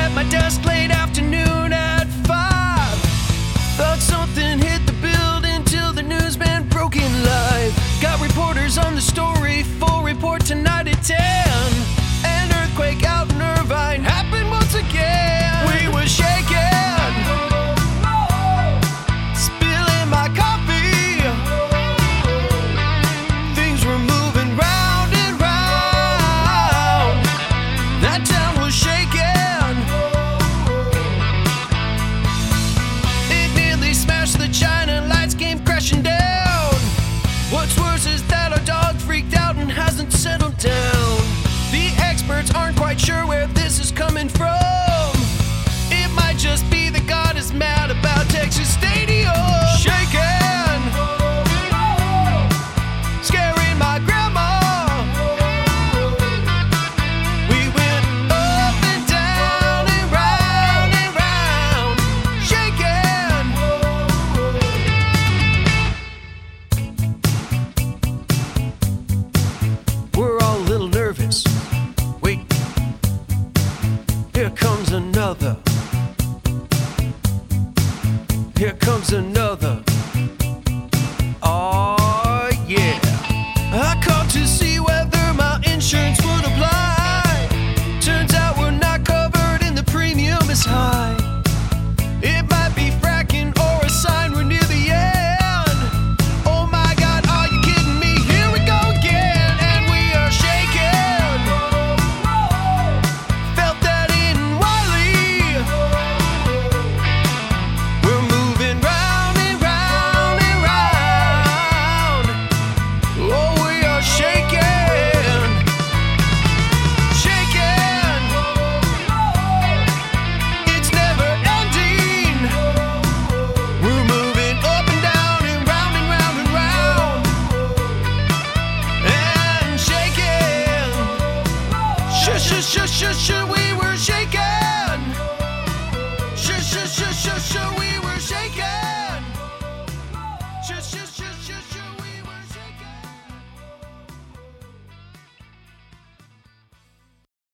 at my desk late afternoon at 5. Thought something hit the building till the newsman broke in live. Got reporters on the story, full report tonight at 10. An earthquake out in Irvine happened once again. We were shaking, spilling my coffee. Things were moving round and round. That town was shaking. It nearly smashed the China lights, came crashing down. What's worse is that our dog freaked out and hasn't settled down. The experts aren't quite sure where this is coming from. It might just be that God is mad about Texas Stadium. Shaking, scaring my grandma. We went up and down and round and round. Shaking. We're all a little nervous. Wait, here comes another. Here comes another. Oh yeah. I called to see whether my insurance would apply. Turns out we're not covered and the premium is high. It might be fracking or a sign we're near the end. Oh my God, are you kidding me? Here we go again, and we are shaking. Felt that in Wiley. We're moving round and round and round. Oh, we are shaking, shaking. It's never ending. We're moving up and down and round and round and round. And shaking. Shush, shush, shush, shush, we